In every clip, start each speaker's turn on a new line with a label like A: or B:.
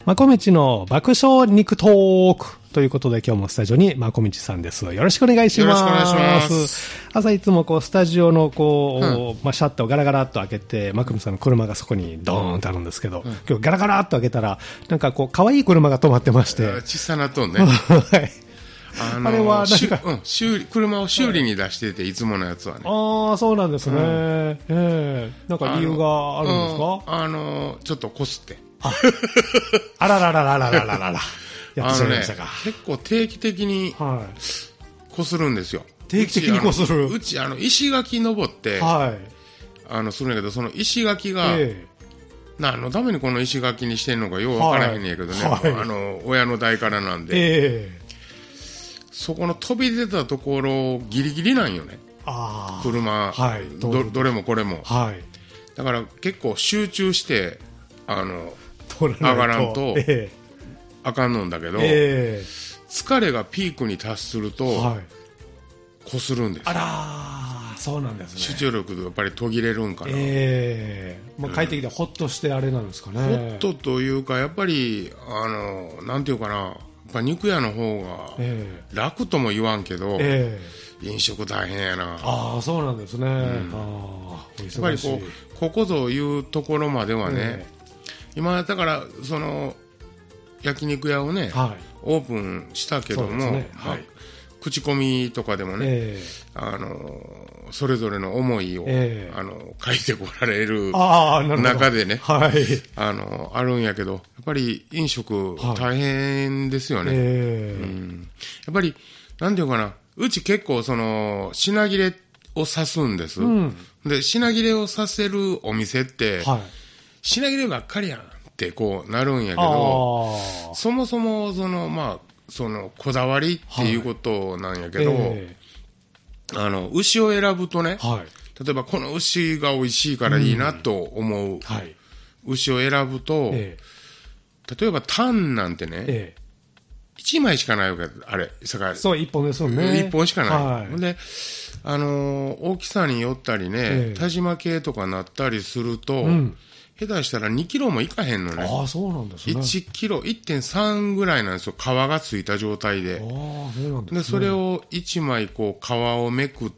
A: まこみちの爆笑肉トークということで、今日もスタジオにまこみちさんです。よろしくお願いします。
B: よろしくお願いします。
A: 朝いつもこうスタジオのこう、シャッターをガラガラっと開けて、まこみちさんの車がそこにドーンとあるんですけど、今日ガラガラっと開けたら、なんかこう可愛い車が止まってまして。
B: 小さなとね。
A: はい。あれはなんか、
B: 車を修理に出してて、いつものやつはね。
A: ああ、そうなんですね。なんか理由があるんですか？
B: ちょっとこすって。
A: あららららららららら。やってしまいましたか。
B: 結構定期的にこするんですよ。
A: 定期的にこする。
B: うち石垣登って、するんやけど、その石垣が、何のためにこの石垣にしてんのかよう分からへんねんやけどね。親の代からなんで。そこの飛び出たところギリギリなんよね。車、どれもこれも。だから結構集中して上がらんとあかんのんだけど、疲れがピークに達するとこするんです。
A: あら、そうなんですね。
B: 集中力でやっぱり途切れるんかな。
A: もう帰ってきてホッとしてあれなんですかね。
B: ホッとというか、やっぱりなんていうかな、やっぱ肉屋の方が楽とも言わんけど、飲食大変やな。
A: ああ、そうなんですね。や
B: っぱりここぞいうところまではね、今だからその焼肉屋をね、オープンしたけども、口コミとかでもね、それぞれの思いを書いてこられる中でね、あるんやけど、やっぱり飲食大変ですよね。やっぱりなんていうかな、うち結構その品切れを指すんです。で、品切れをさせるお店って、品切ればっかりやんってこうなるんやけど、そもそもそのこだわりっていうことなんやけど、牛を選ぶとね、例えばこの牛が美味しいからいいなと思う牛を選ぶと、例えばタンなんてね、1枚しかないわけ、あれ、そう
A: 1本ですよね。
B: 1本しかない。で、大きさによったりね、田島系とかなったりすると、下手したら2キロもいかへんのね。
A: ああ、そうなんですね。
B: 1キロ、1.3 ぐらいなんですよ。皮がついた状態で。で、それを1枚こう皮をめくって、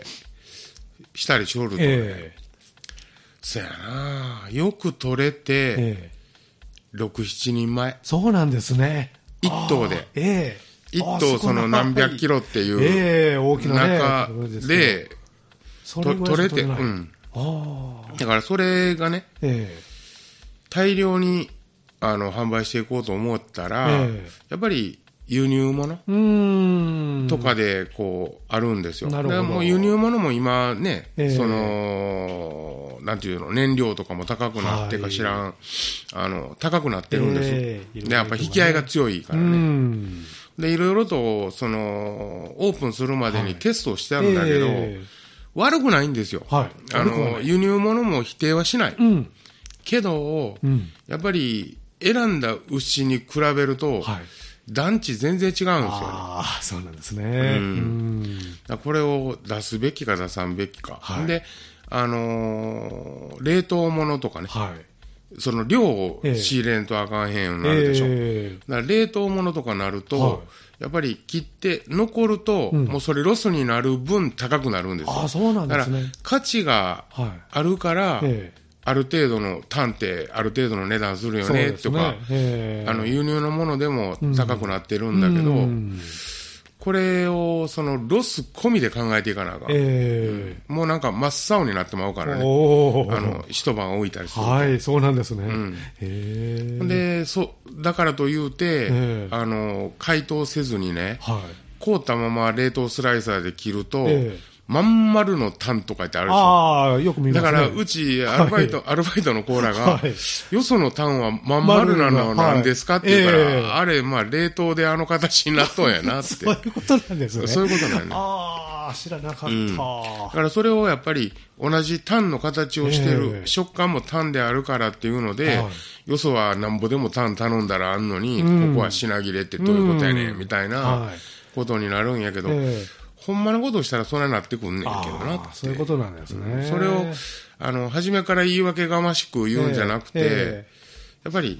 B: したりしおるとね。そやな、よく取れて、6、7人前。
A: そうなんですね。
B: 1頭で。1頭その何百キロっていう
A: 大きな
B: 中で、取れて、だからそれがね、大量に販売していこうと思ったら、やっぱり輸入物とかでこうあるんですよ。だからもう輸入物も今ね、そのなんていうの、燃料とかも高くなってか知らん、高くなってるんです。でやっぱ引き合いが強いからね。でいろいろとそのオープンするまでにテストをしてあるんだけど、悪くないんですよ。輸入物も否定はしない。けど、やっぱり選んだ牛に比べると、団地全然違うんですよね。
A: ああ、そうなんですね。
B: これを出すべきか出さんべきか。で、冷凍物とかね。その量を仕入れんとあかんへんようになるでしょ。だから冷凍物とかなると、やっぱり切って残ると、もうそれロスになる分高くなるんですよ。
A: あ、そうなんですね。
B: だから価値があるから、ある程度の単ってある程度の値段するよねとか、輸入のものでも高くなってるんだけど、これをそのロス込みで考えていかなあかん。もうなんか真っ青になってまうからね。一晩置いたりすると。
A: そうなんですね。
B: で、だからと言うて、解凍せずにね、凍ったまま冷凍スライサーで切ると、まん丸のタンとかってあるでしょ。
A: よく見ますね。
B: だからうちアルバイトのコーラが、よそのタンはまん丸なのは何ですかって言うから、あれ冷凍で形になっとんやなって。
A: そういうことなんですね。
B: そういうことなんね。
A: 知らなかった。
B: だからそれをやっぱり同じタンの形をしてる、食感もタンであるからっていうので、よそはなんぼでもタン頼んだらあんのに、ここは品切れってどういうことやねんみたいなことになるんやけど、ほんまのことをしたらそんなになってくんねんけどなって。
A: そういうことなんですね。
B: それを初めから言い訳がましく言うんじゃなくて、やっぱり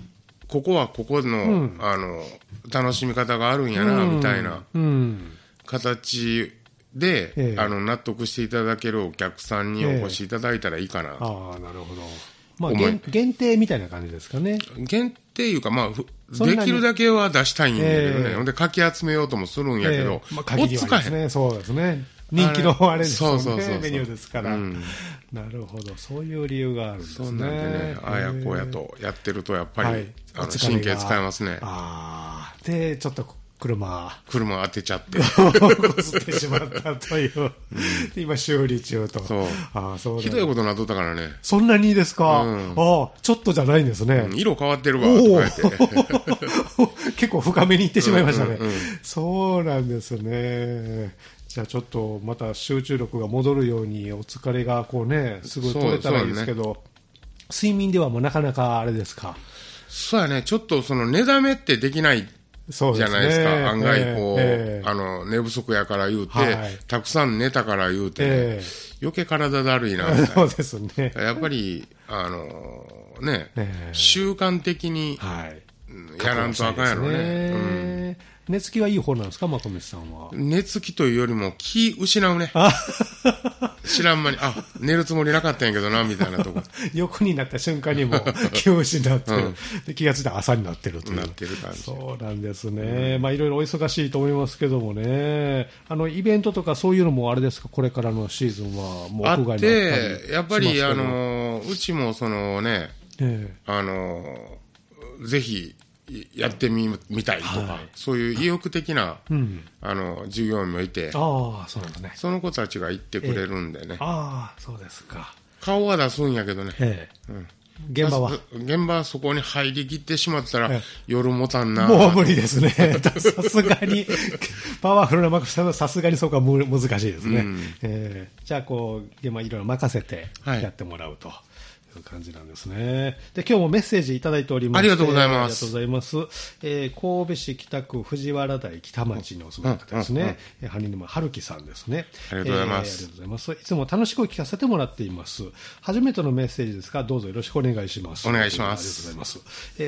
B: ここはここの、楽しみ方があるんやな、みたいな形で、納得していただけるお客さんにお越しいただいたらいいかな。
A: なるほど。まあ、限定みたいな感じですかね。
B: 限定いうか、まあ、できるだけは出したいんだけどね。ほんで、かき集めようともするんやけど、
A: 追っつかへん。そうですね。人気のあれですよね。メニューですから。なるほど。そういう理由があるんですね。
B: そうなんでね、ああやこうやとやってると、やっぱり、神経使いますね。
A: で、ちょっと、車
B: 当てちゃって。
A: こすってしまったという。今、修理中と。
B: そう。ひどいことになっとったからね。
A: そんなにですか？ちょっとじゃないんですね。
B: 色変わってるわ、とか言って。
A: 結構深めに行ってしまいましたね。そうなんですね。じゃあちょっとまた集中力が戻るようにお疲れがこうね、すぐ取れたらいいですけど、睡眠ではもうなかなかあれですか？
B: そうやね。ちょっとその寝だめってできない。じゃないですか。案外こう、寝不足やから言うて、たくさん寝たから言うて、余計体だるいなみたいな。
A: そうですね。
B: やっぱり、習慣的にやらんとあかんやろね。
A: 寝つきはいい方なんですか、まこめさんは。
B: 寝つきというよりも気失うね。知らん間に、寝るつもりなかったんやけどな、みたいなとこ。
A: 横になった瞬間にも気を失って、で気がついたら朝になってるという。
B: なってる感じ。
A: そうなんですね。まあいろいろお忙しいと思いますけどもね。イベントとかそういうのもあれですか、これからのシーズンはもう屋外にあったり
B: で、やっぱりうちもそのね、ぜひ、やってみたいとか、そういう意欲的な、従業員もいて、
A: そうですね。
B: その子たちが言ってくれるんでね。
A: そうですか。
B: 顔は出すんやけどね。
A: 現場
B: はそこに入りきってしまったら、夜もたんな。
A: もう無理ですね。さすがに、パワフルなマクさんはさすがにそこは難しいですね。じゃあ、現場いろいろ任せてやってもらうと。いう感じなんですね。で、今日もメッセージいただいております。
B: ありがとうございます。
A: ありがとうございます。神戸市北区藤原台北町にお住まいの方ですね。ハニヌマ春樹さんですね。
B: ありがとうございます。
A: ありがとうございます。いつも楽しく聞かせてもらっています。初めてのメッセージですが、どうぞよろしくお願いします。
B: お願いします。
A: ありがとうございます。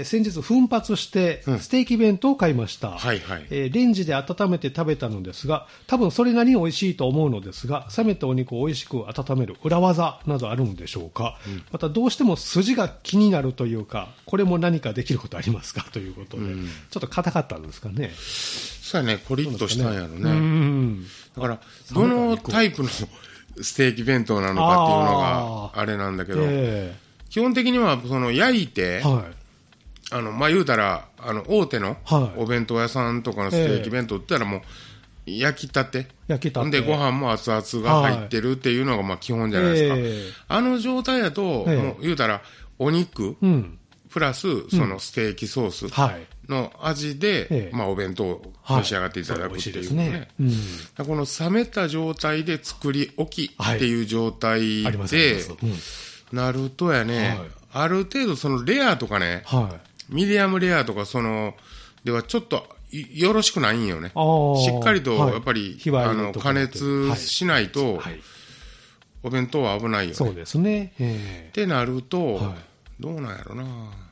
A: 先日奮発してステーキ弁当を買いました。レンジで温めて食べたのですが、多分それなりに美味しいと思うのですが、冷めたお肉を美味しく温める裏技などあるんでしょうか。またどうしても筋が気になるというか、これも何かできることありますかということで、ちょっと硬かったんですかね。
B: そうやね、コリッとしたんやろね。だから、どのタイプのステーキ弁当なのかっていうのがあれなんだけど、基本的にはその焼いて、言うたら、大手のお弁当屋さんとかのステーキ弁当って言ったらもう、焼きたて。で、ご飯も熱々が入ってるっていうのが基本じゃないですか。あの状態だと、もう言うたら、お肉、プラス、そのステーキソースの味で、お弁当を召し上がっていただくっていうね。この冷めた状態で作り置きっていう状態で、なるとやね、ある程度そのレアとかね、ミディアムレアとかではちょっと、よろしくないんよね。しっかりと、やっぱり、加熱しないと、お弁当は危ないよね。
A: そうですね。
B: ってなると、どうなんやろ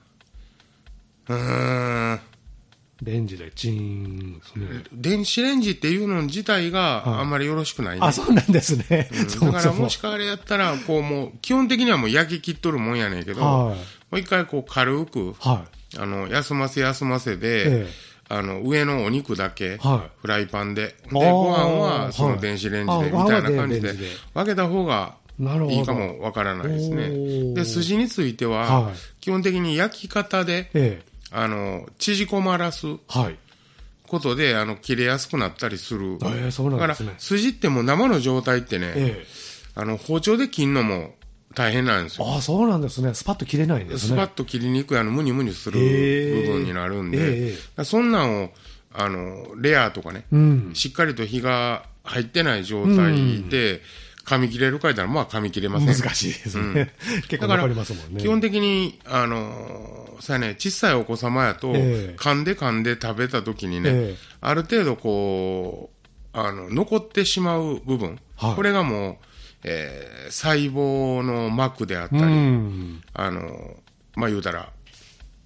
B: な。
A: レンジでチーンですね。
B: 電子レンジっていうの自体があんまりよろしくないね。
A: そうなんですね。
B: だからもしかあれやったら、もう、基本的にはもう焼き切っとるもんやねんけど、もう一回軽く、休ませで、上のお肉だけ、フライパンで。で、ご飯はその電子レンジで、みたいな感じで分けた方がいいかもわからないですね。で、筋については、基本的に焼き方で、縮こまらすことで、切れやすくなったりする。だから、筋ってもう生の状態ってね、包丁で切るのも、大変なんですよ。
A: そうなんですね。スパッと切れないんですね。
B: スパッと切りにくい、ムニムニする部分になるんで、そんなんを、レアとかね、しっかりと火が入ってない状態で、噛み切れるかいたら、噛み切れません。
A: 難しいですね。結構残りますもんね。
B: 基本的に、小さいお子様やと、噛んで食べた時にね、ある程度残ってしまう部分、これがもう、細胞の膜であったり、言うたら、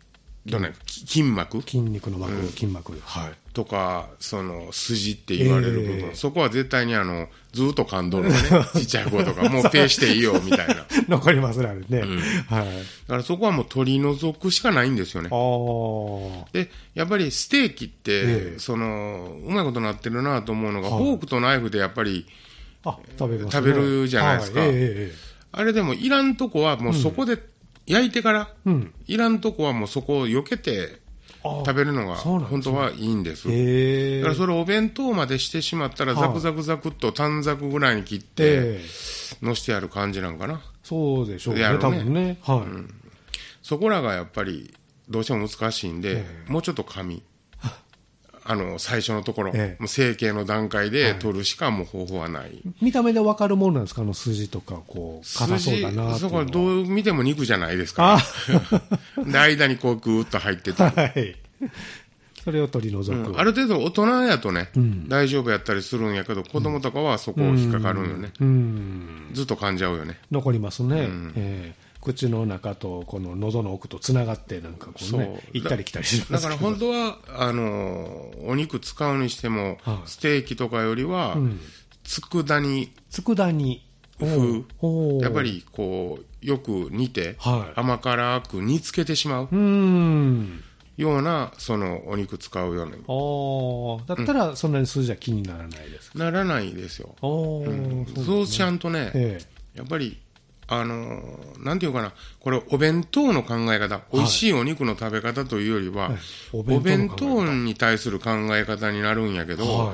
B: 筋膜、
A: 筋肉の膜、筋膜、はい。
B: とか、その、筋って言われる部分、そこは絶対にずっと噛んどるのね。ちっちゃい子とか、もうペーしていいよ、みたいな。
A: 残りますね、あれね。はい。
B: だからそこはもう取り除くしかないんですよね。で、やっぱりステーキって、うまいことなってるなと思うのが、フォークとナイフでやっぱり、食べるじゃないですか。あれでも、いらんとこはもうそこで焼いてから、いらんとこはもうそこを避けて、食べるのが本当はいいんです。だからそれをお弁当までしてしまったらザクザクザクっと短冊ぐらいに切ってのしてやる感じなんかな。
A: そうでしょうね、多分ね。はい。
B: そこらがやっぱりどうしても難しいんで、もうちょっと紙。最初のところ、もう成形の段階で取るしかもう方法はない。
A: 見た目でわかるもんなんですか、筋とか、硬そうだなって。
B: そこはどう見ても肉じゃないですから。で、間にこうぐーっと入ってて。はい。
A: それを取り除く。
B: ある程度大人やとね、大丈夫やったりするんやけど、子供とかはそこを引っかかるんよね。ずっと噛んじゃうよね。
A: 残りますね。口の中とこの喉の奥とつながってなんかこうね、行ったり来たりします。
B: だから本当はお肉使うにしても、ステーキとかよりは、佃煮風、やっぱりこうよく煮て、甘辛く煮つけてしまうようなそのお肉使うよう
A: な。だったらそんなに筋は気にならないですか？
B: ならないですよ。そうちゃんとね、やっぱりなんていうかな、これお弁当の考え方、美味しいお肉の食べ方というよりは、お弁当に対する考え方になるんやけど、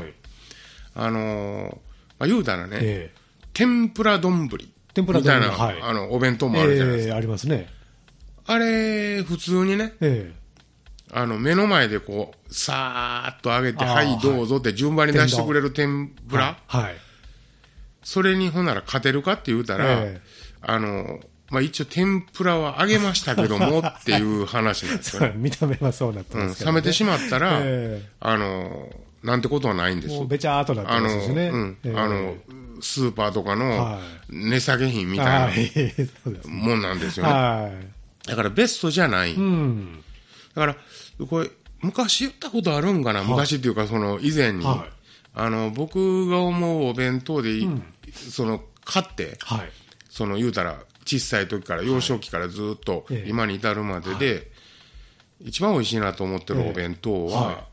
B: 言うたらね、天ぷら丼みたいな、お弁当もあるじゃないですか。
A: ありますね。
B: あれ、普通にね、目の前でこう、さーっと揚げて、はいどうぞって順番に出してくれる天ぷら、それにほんなら勝てるかって言うたら、一応天ぷらは揚げましたけどもっていう話なんですよね。
A: 見た目はそうなってますけどね。
B: 冷めてしまったら、なんてことはないんですよ。
A: もうべちゃーっとなってますしね。
B: スーパーとかの値下げ品みたいなもんなんですよね。だからベストじゃない。だから、これ、昔言ったことあるんかな、昔っていうか、以前に。僕が思うお弁当で、買って、言うたら、小さい時から、幼少期からずっと今に至るまでで、一番美味しいなと思ってるお弁当は、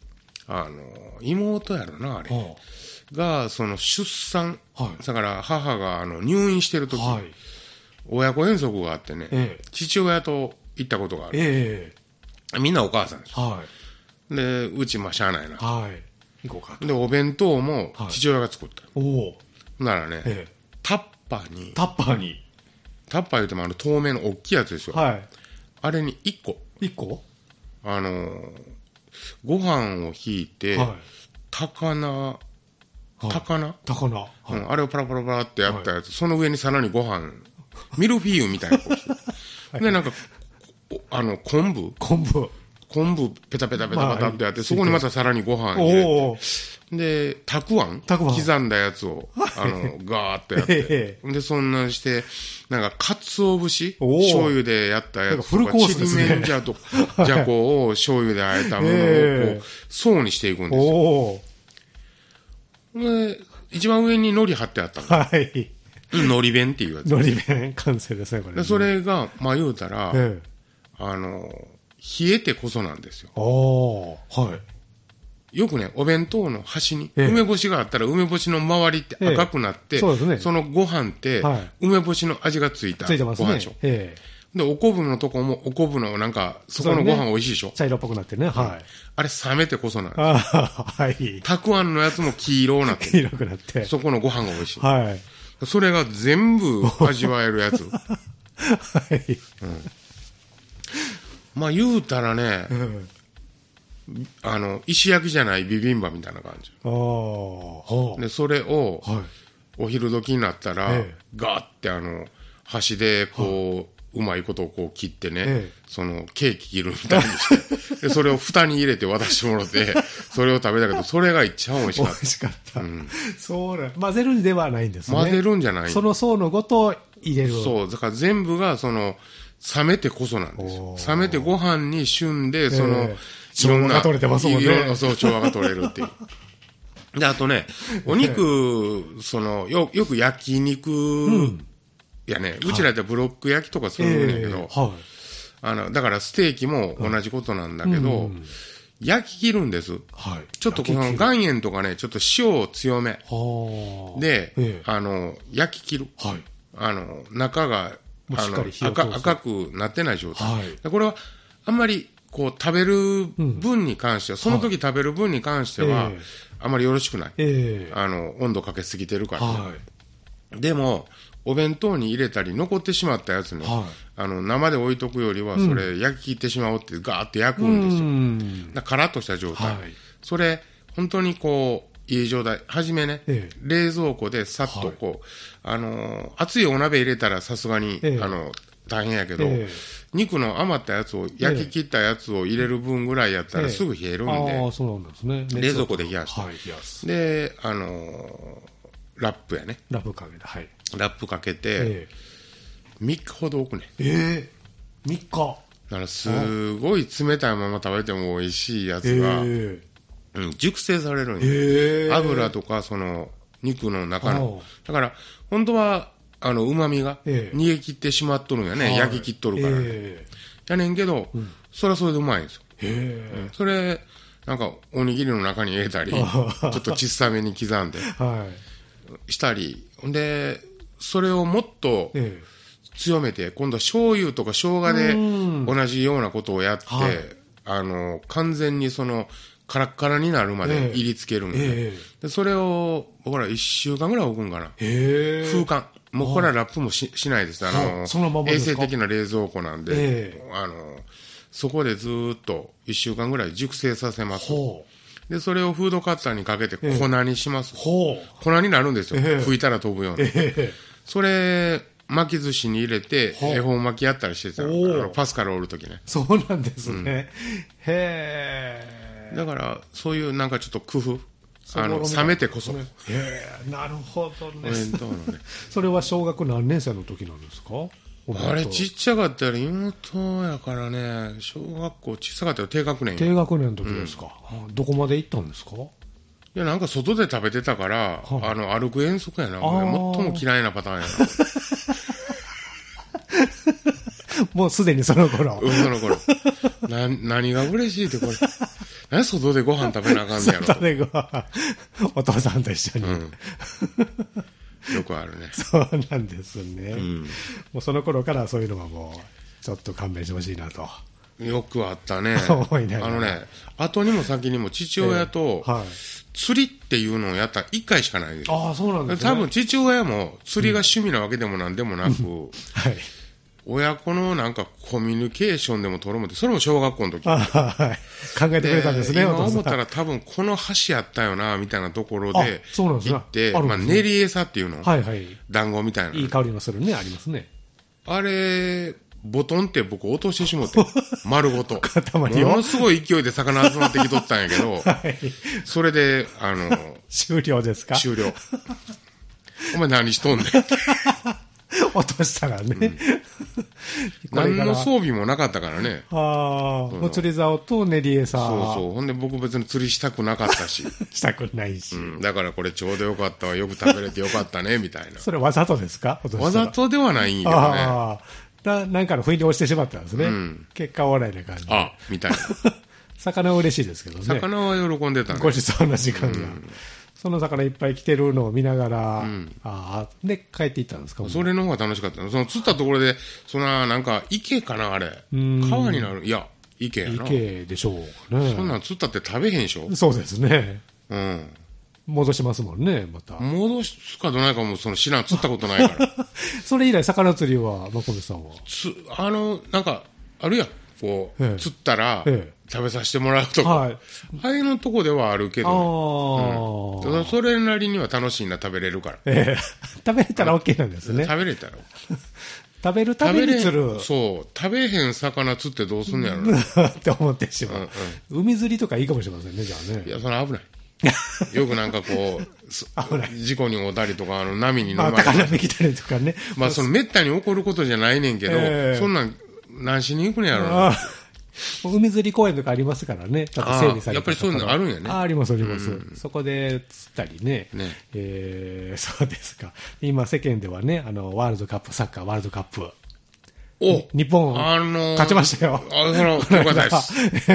B: 妹やろな、あれ。が、出産、だから母が入院してる時、親子遠足があってね、父親と行ったことがある。みんなお母さんですよ。で、うち、しゃあないな。で、お弁当も父親が作った。ならね、タッパーに。タッパー言うても透明の大きいやつですよ。あれに1個。ご飯をひいて、高菜、あれをパラパラパラってやったやつ、その上にさらにご飯、ミルフィーユみたいなこうで、なんか、昆布ペタペタペタペタってやって、そこにまたさらにご飯入れて、で、たくあん刻んだやつを、ガーッとやって、で、そんなんして、なんか、鰹節醤油でやったやつとか、ちりめんじゃこを醤油であえたものを、こう、層にしていくんですよ。で、一番上に海苔貼ってあったの。海苔弁っていうやつ。
A: 海苔弁、完成ですね、これ。
B: で、それが、言うたら、冷えてこそなんですよ。よくね、お弁当の端に、梅干しがあったら梅干しの周りって赤くなって、そのご飯って、梅干しの味がついたご飯でしょ。で、お昆布のとこもお昆布のなんか、そこのご飯美味しいでしょ。
A: 茶色っぽくなってね。あ
B: れ冷めてこそなんですよ。たくあんのやつも黄色になって。
A: 黄色くなって。
B: そこのご飯が美味しい。それが全部味わえるやつ。言うたらね、石焼きじゃないビビンバみたいな感じ。で、それを、お昼時になったら、ガーって箸でこう、うまいことをこう切ってね、ケーキ切るみたいにして、で、それを蓋に入れて渡してもらって、それを食べたけど、それが一番美味しかった。
A: 美味しかった。そうだ。混ぜるんではないんですね。
B: 混ぜるんじゃない。
A: その層のごと入れる。
B: そう。だから全部が、 冷めてこそなんですよ。冷めてご飯に旬で、い
A: ろんな、が取れてますもんね。
B: そう、調和が取れるっていう。で、あとね、お肉、よく焼肉やね、うちらでブロック焼きとかするんやけど、だからステーキも同じことなんだけど、焼き切るんです。ちょっとこの岩塩とかね、ちょっと塩を強め。で、焼き切る。中が、赤くなってない状態。これは、あんまり、食べる分に関しては、その時食べる分に関しては、あんまりよろしくない。温度かけすぎてるから。でも、お弁当に入れたり残ってしまったやつね、生で置いとくよりは、それ焼き切ってしまおうってガーって焼くんですよ。カラッとした状態。それ、本当にいい状態。はじめね、冷蔵庫でさっと熱いお鍋入れたらさすがに、大変やけど、肉の余ったやつを、焼き切ったやつを入れる分ぐらいやったらすぐ冷えるんで、
A: そうなんですね。
B: 冷蔵庫で冷やして。で、ラップやね。
A: ラップかけて、
B: ラップかけて、3日ほど置くね。
A: 3日。
B: だからすごい冷たいまま食べても美味しいやつが、熟成されるんよ。油とか、肉の中の。だから、本当は、旨味が逃げ切ってしまっとるんやね。焼き切っとるから。やねんけど、それはそれでうまいんですよ。それ、なんか、おにぎりの中に入れたり、ちょっと小さめに刻んで、したり。で、それをもっと強めて、今度は醤油とか生姜で同じようなことをやって、完全にカラッカラになるまで入りつけるんで、でそれを、僕ら1週間ぐらい置くんかな。風乾。もうこれはラップも しないです。衛生的な冷蔵庫なんで、そこでずーっと1週間ぐらい熟成させます。で、それをフードカッターにかけて粉にします。粉になるんですよ。拭いたら飛ぶように。それ、巻き寿司に入れて、恵方巻きやったりしてたパスカルおるときね。
A: そうなんですね。へ
B: だから、そういうなんかちょっと工夫。冷めてこそ。
A: なるほどね。それは小学何年生の時なんですか？
B: あれちっちゃかったら妹やからね、小学校小さかったら低学年。
A: 低学年の時ですか。どこまで行ったんですか？
B: いや、なんか外で食べてたから、歩く遠足やな。最も嫌いなパターンや
A: な。もうすでにその頃。
B: その頃。何が嬉しいってこれ。何外でご飯食べなあかんねやろ。
A: 外でご飯。お父さんと一緒に。
B: よくあるね。
A: そうなんですね。もうその頃からそういうのはもう、ちょっと勘弁してほしいなと。
B: よくあったね。後にも先にも父親と、釣りっていうのをやった1回しかないです。
A: そうなんですね。
B: 多分父親も釣りが趣味なわけでもなんでもなく、親子のなんかコミュニケーションでも取るもんで、それも小学校の時。
A: 考えてくれたんですね、
B: 今思ったら多分この橋やったよな、みたいなところで行って、練り餌っていうの、団子みたいな。
A: いい香りのするね、ありますね。
B: あれ、ボトンって僕落としてしもって、丸ごと。も
A: も
B: のすごい勢いで魚集まってきとったんやけど、それで、
A: 終了ですか？
B: 終了。お前何しとんねん。
A: 落としたらね。
B: 何の装備もなかったからね。
A: お釣り竿と練り餌。
B: ほんで僕別に釣りしたくなかったし。
A: したくないし。
B: だからこれちょうどよかったわ。よく食べれてよかったね、みたいな。
A: それわざとですか？
B: わざとではないんよね。
A: なんかの不意に落ちてしまったんですね。結果お笑いな感じ。
B: みたいな。
A: 魚は嬉しいですけどね。
B: 魚は喜んでたね。
A: ごちそうな時間が。その魚いっぱい来てるのを見ながら、で、帰っていったんですか？
B: それの方が楽しかった。釣ったところで、なんか、池かな、あれ。川になる。いや、池やな。
A: 池でしょうね。
B: そんなん釣ったって食べへんでしょ？
A: そうですね。戻しますもんね、また。
B: 戻すかどないかも、知らん、釣ったことないから。
A: それ以来、魚釣りは、真壁さんは？
B: なんか、あるやん。釣ったら、食べさせてもらうとか。ああいうのとこではあるけどね。それなりには楽しいな、食べれるから。
A: 食べれたら OK なんですね。
B: 食べれたら。
A: 食べるために釣る。
B: そう。食べへん魚釣ってどうすんのやろな。
A: って思ってしまう。海釣りとかいいかもしれませんね、じゃあね。
B: いや、それ危ない。よくなんか事故に遭ったりとか、波に飲まれたり。
A: 高波来たりとかね。
B: めったに起こることじゃないねんけど、そんなん、 何しに行くのやろ。
A: 海釣り公園とかありますからね、ちょっと整備されて。
B: やっぱりそういうのあるんやね。
A: あります、あります。そこで釣ったりね。そうですか。今世間ではね、ワールドカップ、サッカーワールドカップ。日本、勝ちましたよ。
B: よかったです。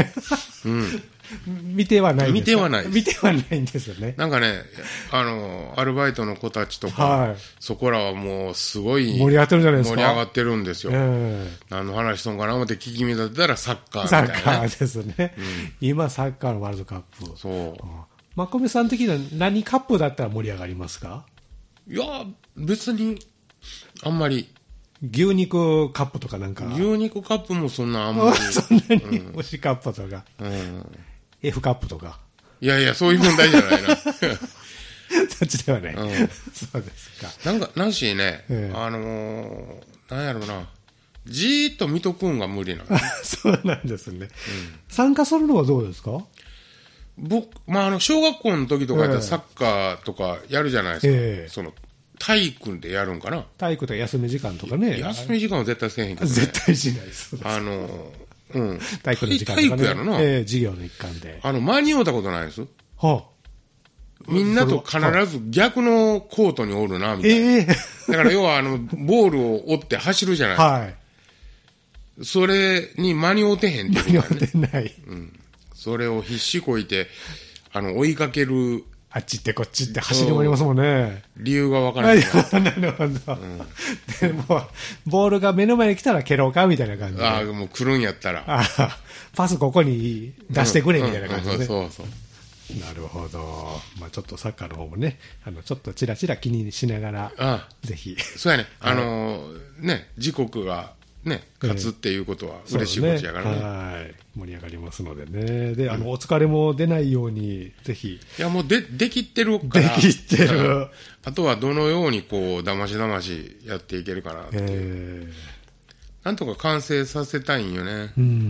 A: 見てはない。
B: 見てはない
A: んですよね。
B: なんかね、アルバイトの子たちとか、そこらはもうすごい
A: 盛り上がってるじゃないですか。
B: 盛り上がってるんですよ。何の話しとんかな思って聞き見立てたらサッカーみたいな。
A: サッカーですね。今サッカーのワールドカップ。
B: そう。
A: まこみさん的には何カップだったら盛り上がりますか？
B: いや、別に、あんまり。
A: 牛肉カップとかなんか。
B: 牛肉カップもそんなあんまり。
A: そんなに推しカップとか。F カップとか。
B: いやいや、そういう問題じゃないな。
A: そっちではね。そうですか。
B: なんしね、なんやろうな。じーっと見とくんが無理なの。
A: そうなんですね。参加するのはどうですか？
B: 僕、小学校の時とかやったらサッカーとかやるじゃないですか。体育でやるんかな。
A: 体育とか休み時間とかね。
B: 休み時間は絶対せえへんけどね。
A: 絶対しないです。体育の時間とかね。
B: 体育やろな。
A: 授業の一環で。
B: 間に合うたことないです。みんなと必ず逆のコートにおるな、みたいな。だから要はボールを追って走るじゃないですか。はい。それに間に合うてへんっていうことね。
A: 間に合うてない。
B: それを必死こいて、追いかける。
A: あっち行ってこっち行って走り回りますもんね。
B: 理由がわからない。
A: なるほど。でも、ボールが目の前に来たら蹴ろうかみたいな感じで。
B: もう来るんやったら。
A: パスここに出してくれみたいな感じで。
B: そうそう。
A: なるほど。ちょっとサッカーの方もね、ちょっとチラチラ気にしながら、ぜひ。
B: そうやね。時刻がね、勝つっていうことは嬉しいことやからね。
A: はい。盛り上がりますのでね。で、お疲れも出ないように、ぜひ。
B: いや、もうできってるから。
A: できってる。
B: あとはどのようにだましやっていけるかなっていう。なんとか完成させたいんよね。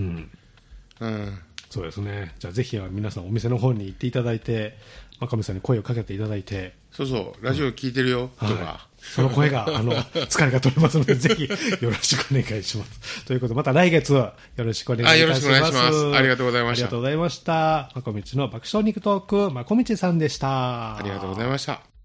A: そうですね。じゃあぜひ皆さんお店の方に行っていただいて、真上さんに声をかけていただいて。
B: そうそう、ラジオ聞いてるよ、とか。
A: その声が、疲れが取れますので、ぜひよろしくお願いします。ということで、また来月よろしくお願いいたします。
B: よろしくお願いします。ありがとうございました。
A: ありがとうございました。まこみちの爆笑肉トーク、まこみちさんでした。
B: ありがとうございました。